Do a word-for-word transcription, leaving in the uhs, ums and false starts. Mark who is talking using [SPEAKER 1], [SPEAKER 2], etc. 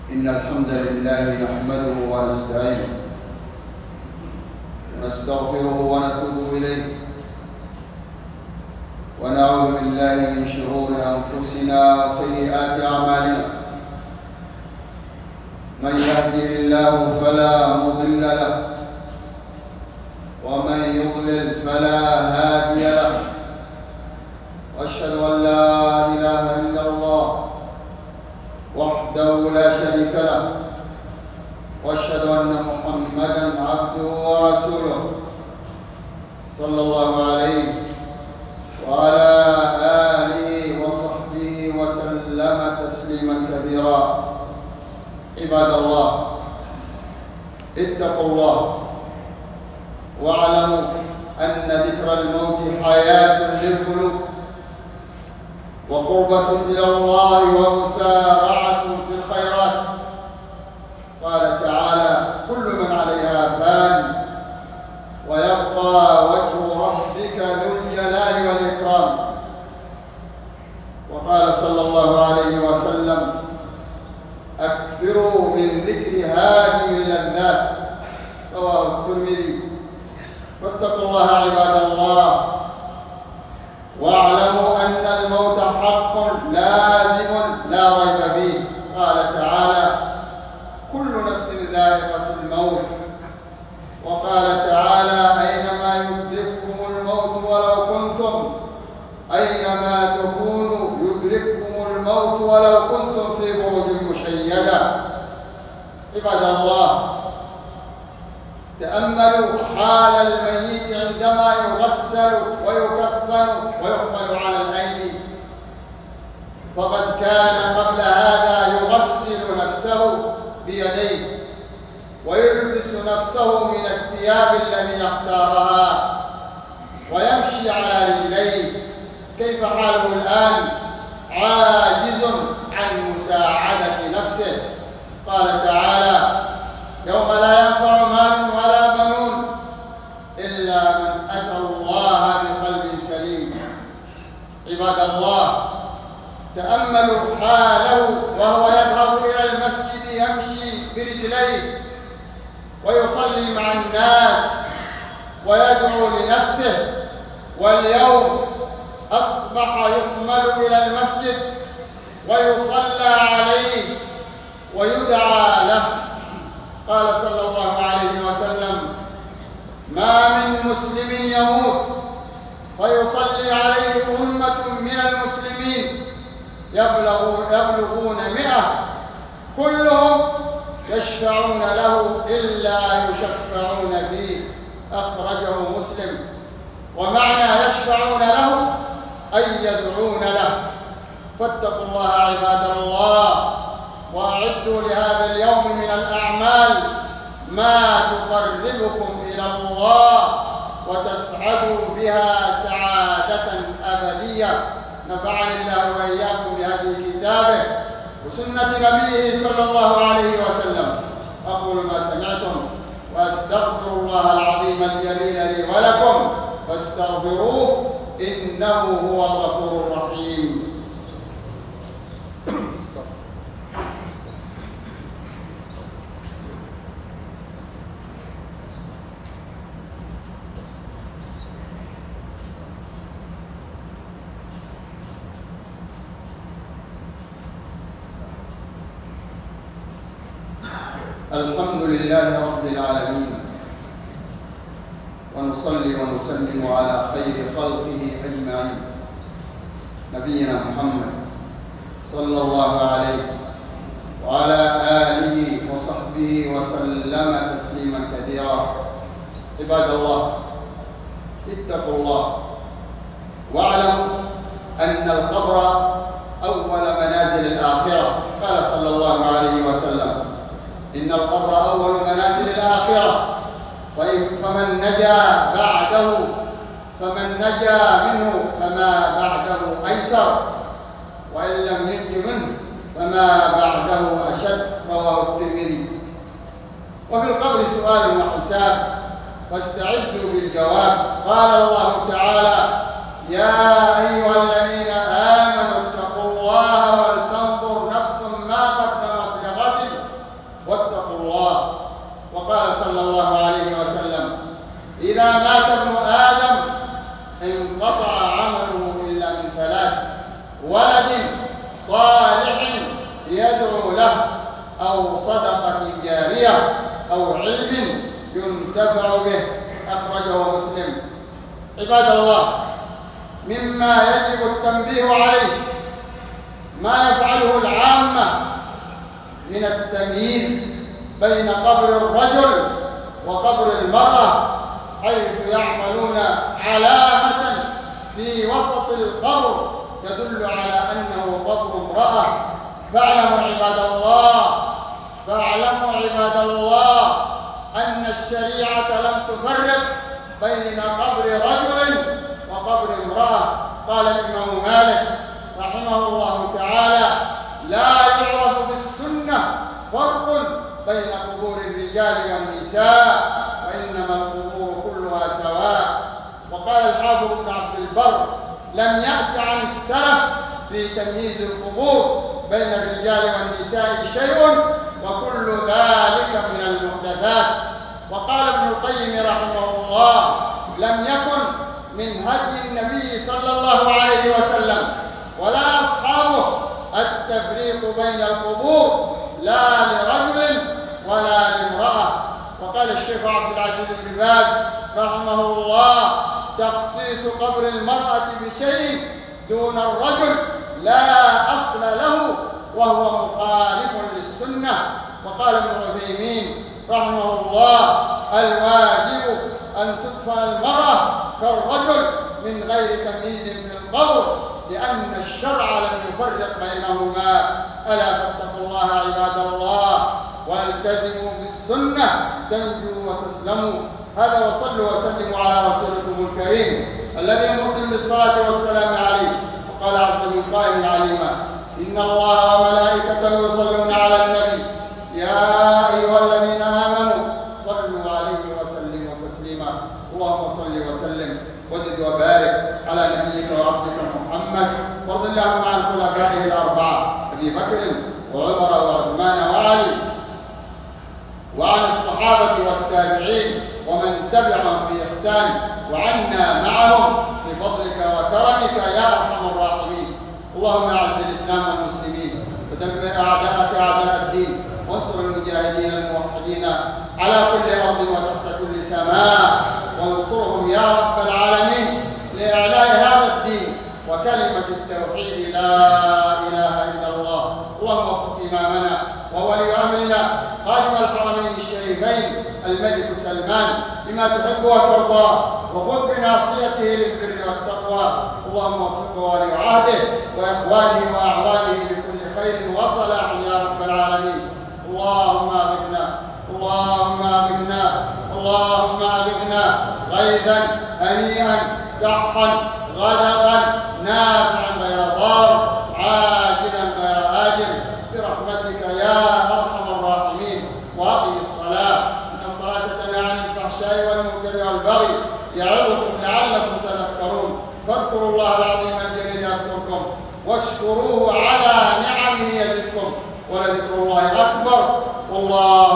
[SPEAKER 1] إن الحمد لله نحمده ونستعينه ونستغفره ونتوب إليه ونعوذ بالله من شرور أنفسنا وسيئات أعمالنا. من يهده الله فلا مضل له ومن يضلل فلا هادي له، وأشهد أن لا إله إلا الله وحده لا شريك له، وأشهد أن محمدًا عبده ورسوله صلى الله عليه وعلى آله وصحبه وسلم تسليمًا كثيرا. عباد الله، اتقوا الله واعلموا أن ذكر الموت حياة للقلوب وقربة إلى الله ومسارعة في الخيرات. قال تعالى: كل من عليها فان ويبقى وجه ربك ذو الجلال والإكرام. وقال صلى الله عليه وسلم: أكثروا من ذكر هذه اللذات. رواه الترمذي. فاتقوا الله عباد الله واعلموا أن الموت حق لازم لا ريب فيه. قال تعالى: كل نفس ذائقة الموت. وقال تعالى: أينما يدرككم الموت ولو كنتم أينما تكونوا يدرككم الموت ولو كنتم في بروج مشيدة. عباد الله، تأملوا حال الميت عندما يغسل ويكفن ويحمل على الأيدي، فقد كان قبل هذا يغسل نفسه بيديه ويلبس نفسه من الثياب التي يختارها ويمشي على رجليه. كيف حاله الآن؟ عاجز عن مساعدة نفسه. قال تعالى: يوم لا ينفع مال ولا بنون إلا من أتى الله بقلب سليم. عباد الله، تأملوا حاله وهو يذهب إلى المسجد يمشي برجليه ويصلي مع الناس ويدعو لنفسه، واليوم أصبح يحمل إلى المسجد ويصلى عليه ويدعى له. قال صلى الله عليه وسلم: ما من مسلم يموت فيصلي عليه أمة من المسلمين يبلغون مئة كلهم يشفعون له إلا يشفعون فيه. أخرجه مسلم. ومعنى يشفعون له أي يدعون له. فاتقوا الله عباد الله وأعدوا لهذا اليوم من الأعمال ما تقربكم إلى الله وتسعدوا بها سعادة أبدية. نفعني الله وإياكم بهذه كتابه وسنة نبيه صلى الله عليه وسلم. أقول ما سمعتم وأستغفر الله العظيم الجليل لي ولكم فاستغفروه إنه هو الغفور الرحيم. الحمد لله رب العالمين، ونصلي ونسلم على خير خلقه أجمعين نبينا محمد صلى الله عليه وعلى آله وصحبه وسلم تسليما كثيرا. عباد الله، اتقوا الله واعلموا أن القبر أول منازل الآخرة. قال صلى الله عليه وسلم: إن القبر أول منازل الآخرة، فمن نجا بعده فمن نجا منه فما بعده أيسر، وإن لم ينج منه فما بعده أشد. رواه الترمذي. وفي القبر سؤال وحساب فاستعدوا بالجواب. قال الله تعالى: يا أيها الذين آمنوا اتقوا الله ولتنظر نفس ما قدمت لغد صلى الله عليه وسلم: إذا مات ابن آدم انقطع عمله إلا من ثلاث: ولد صالح يدعو له، أو صدقة جارية، أو علم ينتفع به. أخرجه مسلم. عباد الله، مما يجب التنبيه عليه ما يفعله العامة من التمييز بين قبر الرجل وقبر المرأة، حيث يعملون علامة في وسط القبر تدل على أنه قبر امرأة. فاعلموا عباد الله فاعلموا عباد الله أن الشريعة لم تفرق بين قبر رجل وقبر امرأة. قال الإمام مالك رحمه الله تعالى: لا يعرف في السنة فرق بين قبور الرجال والنساء، وإنما القبور كلها سواء. وقال الحافظ ابن عبد البر: لم يأت عن السلف في تمييز القبور بين الرجال والنساء شيء، وكل ذلك من المحدثات. وقال ابن القيم رحمه الله: لم يكن من هدي النبي صلى الله عليه وسلم ولا أصحابه التفريق بين القبور، لا لرجل ولا لامرأة. وقال الشيخ عبد العزيز بن باز رحمه الله: تخصيص قبر المرأة بشيء دون الرجل لا أصل له، وهو مخالف للسنة. وقال ابن عثيمين رحمه الله: الواجب أن تدفن المرأة كالرجل من غير تمييز في القبر، لأن الشرع لم يفرق بينهما. ألا فاتقوا الله عباد الله، والتزموا بالسنة تنجوا وتسلموا. هذا، وصلوا وسلموا على رسولكم الكريم الذي أمرتم بالصلاة والسلام عليه. وقال عز من قائل عليما: إن الله وملائكته يصلون على النبي يا أيها الذين آمنوا صلوا عليه وسلموا تسليما. اللهم صل وسلم وزد وبارك على نبيك وعبدك محمد، وارض اللهم عن خلفائه الأربعة أبي بكر وعمر وعثمان وعلي، وعن الصحابة والتابعين ومن تبعهم بإحسان، وعنا معهم بفضلك وكرمك يا أرحم الراحمين. اللهم أعز الإسلام والمسلمين، ودمر أعداءك أعداء الدين، وانصر المجاهدين الموحدين على كل أرض وتحت كل سماء، وانصرهم يا رب العالمين لإعلاء هذا الدين وكلمة التوحيد لا إله إلا الله. اللهم وفق إمامنا وولي أمرنا خادم الحرمين الشريفين الملك سلمان لما تحب وترضى، وخذ بناصيته للبر والتقوى. اللهم وفقه ولي عهده وإخوانه وأعوانه لكل خير وصلاح يا رب العالمين. اللهم أغثنا اللهم أغثنا اللهم أغثنا غيثا هنيئا سحا غدقا نافعا غير ضار عاجلا غير آجل برحمتك يا أرحم الراحمين. وأقم الصلاة، إن الصلاة تنهى عن الفحشاء والمنكر والبغي، يعظكم لعلكم تذكرون. فاذكروا الله العظيم الجليل يذكركم، واشكروه على نعمه يزدكم، ولذكر الله أكبر. والله